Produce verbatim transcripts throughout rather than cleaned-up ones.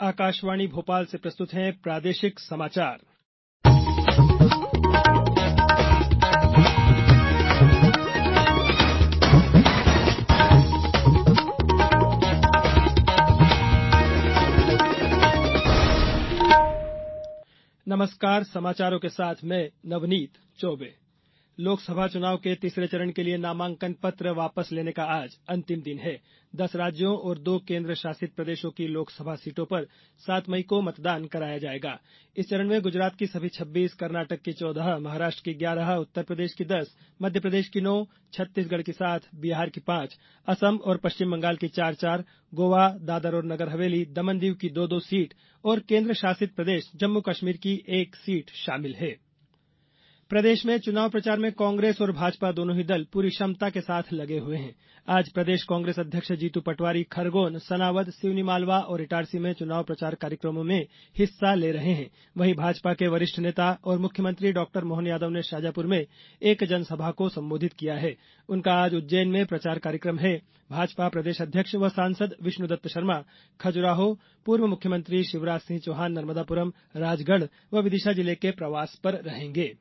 आकाशवाणी भोपाल से प्रस्तुत हैं प्रादेशिक समाचार। नमस्कार, समाचारों के साथ मैं नवनीत चौबे। लोकसभा चुनाव के तीसरे चरण के लिए नामांकन पत्र वापस लेने का आज अंतिम दिन है। दस राज्यों और दो केंद्र शासित प्रदेशों की लोकसभा सीटों पर सात मई को मतदान कराया जाएगा। इस चरण में गुजरात की सभी छब्बीस, कर्नाटक की चौदह, महाराष्ट्र की ग्यारह, उत्तर प्रदेश की दस, मध्य प्रदेश की नौ, छत्तीसगढ़ की सात, बिहार की पांच, असम और पश्चिम बंगाल की चार चार, गोवा, दादर और नगर हवेली, दमन दीव की दो दो सीट और केंद्र शासित प्रदेश जम्मू कश्मीर की एक सीट शामिल है। प्रदेश में चुनाव प्रचार में कांग्रेस और भाजपा दोनों ही दल पूरी क्षमता के साथ लगे हुए हैं। आज प्रदेश कांग्रेस अध्यक्ष जीतू पटवारी खरगोन, सनावद, सिवनी मालवा और इटारसी में चुनाव प्रचार कार्यक्रमों में हिस्सा ले रहे हैं। वहीं भाजपा के वरिष्ठ नेता और मुख्यमंत्री डॉक्टर मोहन यादव ने शाजापुर में एक जनसभा को संबोधित किया है। उनका आज उज्जैन में प्रचार कार्यक्रम है। भाजपा प्रदेश अध्यक्ष व सांसद विष्णुदत्त शर्मा खजुराहो, पूर्व मुख्यमंत्री शिवराज सिंह चौहान नर्मदापुरम, राजगढ़ व विदिशा जिले के प्रवास पर रहेंगे।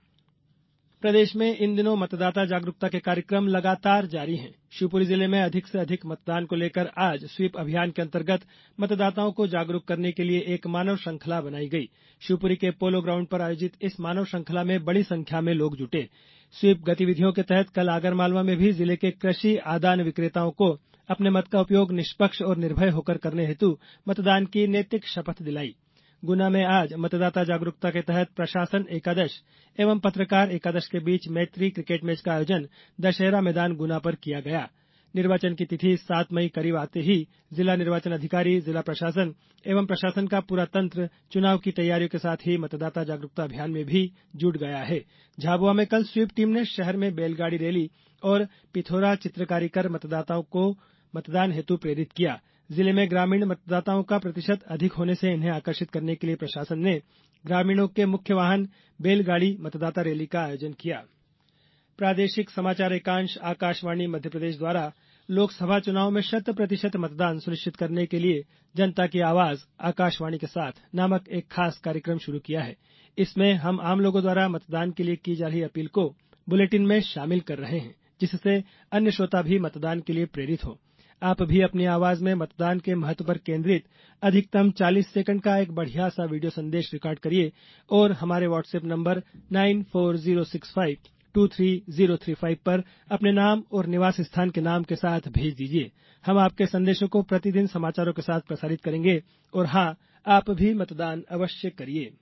प्रदेश में इन दिनों मतदाता जागरूकता के कार्यक्रम लगातार जारी हैं। शिवपुरी जिले में अधिक से अधिक मतदान को लेकर आज स्वीप अभियान के अंतर्गत मतदाताओं को जागरूक करने के लिए एक मानव श्रृंखला बनाई गई। शिवपुरी के पोलो ग्राउंड पर आयोजित इस मानव श्रृंखला में बड़ी संख्या में लोग जुटे। स्वीप गतिविधियों के तहत कल आगरमालवा में भी जिले के कृषि आदान विक्रेताओं को अपने मत का उपयोग निष्पक्ष और निर्भय होकर करने हेतु मतदान की नैतिक शपथ दिलाई। गुना में आज मतदाता जागरूकता के तहत प्रशासन एकादश एवं पत्रकार एकादश के बीच मैत्री क्रिकेट मैच का आयोजन दशहरा मैदान गुना पर किया गया। निर्वाचन की तिथि सात मई करीब आते ही जिला निर्वाचन अधिकारी, जिला प्रशासन एवं प्रशासन का पूरा तंत्र चुनाव की तैयारियों के साथ ही मतदाता जागरूकता अभियान में भी जुट गया है। झाबुआ में कल स्वीप टीम ने शहर में बैलगाड़ी रैली और पिथौरा चित्रकारी कर मतदाताओं को मतदान हेतु प्रेरित किया। जिले में ग्रामीण मतदाताओं का प्रतिशत अधिक होने से इन्हें आकर्षित करने के लिए प्रशासन ने ग्रामीणों के मुख्य वाहन बैलगाड़ी मतदाता रैली का आयोजन किया। प्रादेशिक समाचार एकांश आकाशवाणी मध्यप्रदेश द्वारा लोकसभा चुनाव में शत प्रतिशत मतदान सुनिश्चित करने के लिए जनता की आवाज आकाशवाणी के साथ नामक एक खास कार्यक्रम शुरू किया है। इसमें हम आम लोगों द्वारा मतदान के लिए की जा रही अपील को बुलेटिन में शामिल कर रहे हैं, जिससे अन्य श्रोता भी मतदान के लिए प्रेरित हो। आप भी अपनी आवाज में मतदान के महत्व पर केंद्रित अधिकतम चालीस सेकंड का एक बढ़िया सा वीडियो संदेश रिकॉर्ड करिए और हमारे WhatsApp number nine four zero six five two three zero three five पर अपने नाम और निवास स्थान के नाम के साथ भेज दीजिए। हम आपके संदेशों को प्रतिदिन समाचारों के साथ प्रसारित करेंगे। और हाँ, आप भी मतदान अवश्य करिए।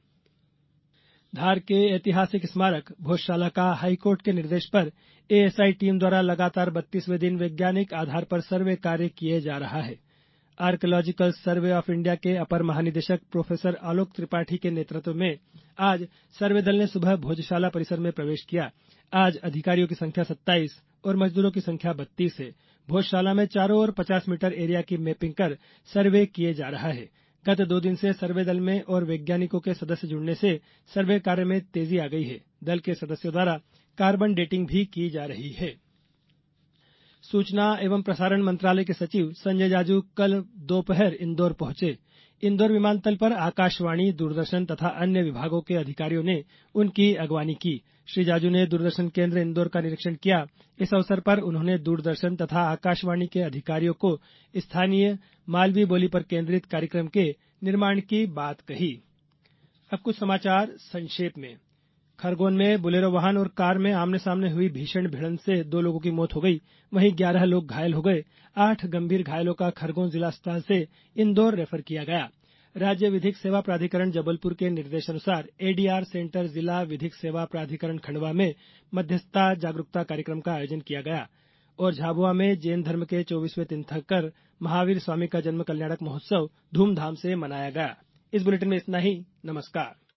धार के ऐतिहासिक स्मारक भोजशाला का हाईकोर्ट के निर्देश पर एएसआई टीम द्वारा लगातार बत्तीसवें दिन वैज्ञानिक आधार पर सर्वे कार्य किए जा रहा है। आर्कियोलॉजिकल सर्वे ऑफ इंडिया के अपर महानिदेशक प्रोफेसर आलोक त्रिपाठी के नेतृत्व में आज सर्वे दल ने सुबह भोजशाला परिसर में प्रवेश किया। आज अधिकारियों की संख्या सत्ताईस और मजदूरों की संख्या बत्तीस है। भोजशाला में चारों ओर पचास मीटर एरिया की मैपिंग कर सर्वे किए जा रहा है। गत दो दिन से सर्वे दल में और वैज्ञानिकों के सदस्य जुड़ने से सर्वे कार्य में तेजी आ गई है। दल के सदस्यों द्वारा कार्बन डेटिंग भी की जा रही है। सूचना एवं प्रसारण मंत्रालय के सचिव संजय जाजू कल दोपहर इंदौर पहुंचे। इंदौर विमानतल पर आकाशवाणी, दूरदर्शन तथा अन्य विभागों के अधिकारियों ने उनकी अगवानी की। श्री जाजू ने दूरदर्शन केंद्र इंदौर का निरीक्षण किया। इस अवसर पर उन्होंने दूरदर्शन तथा आकाशवाणी के अधिकारियों को स्थानीय मालवी बोली पर केंद्रित कार्यक्रम के निर्माण की बात कही। अब कुछ समाचार संक्षेप में। खरगोन में बोलेरो वाहन और कार में आमने सामने हुई भीषण भिड़ंत से दो लोगों की मौत हो गई, वहीं ग्यारह लोग घायल हो गए। आठ गंभीर घायलों का खरगोन जिला अस्पताल से इंदौर रेफर किया गया। राज्य विधिक सेवा प्राधिकरण जबलपुर के निर्देशानुसार एडीआर सेंटर जिला विधिक सेवा प्राधिकरण खंडवा में मध्यस्थता जागरूकता कार्यक्रम का आयोजन किया गया। और झाबुआ में जैन धर्म के चौबीसवें तीर्थंकर महावीर स्वामी का जन्म कल्याणक महोत्सव धूमधाम से मनाया गया। इस बुलेटिन में इतना ही। नमस्कार।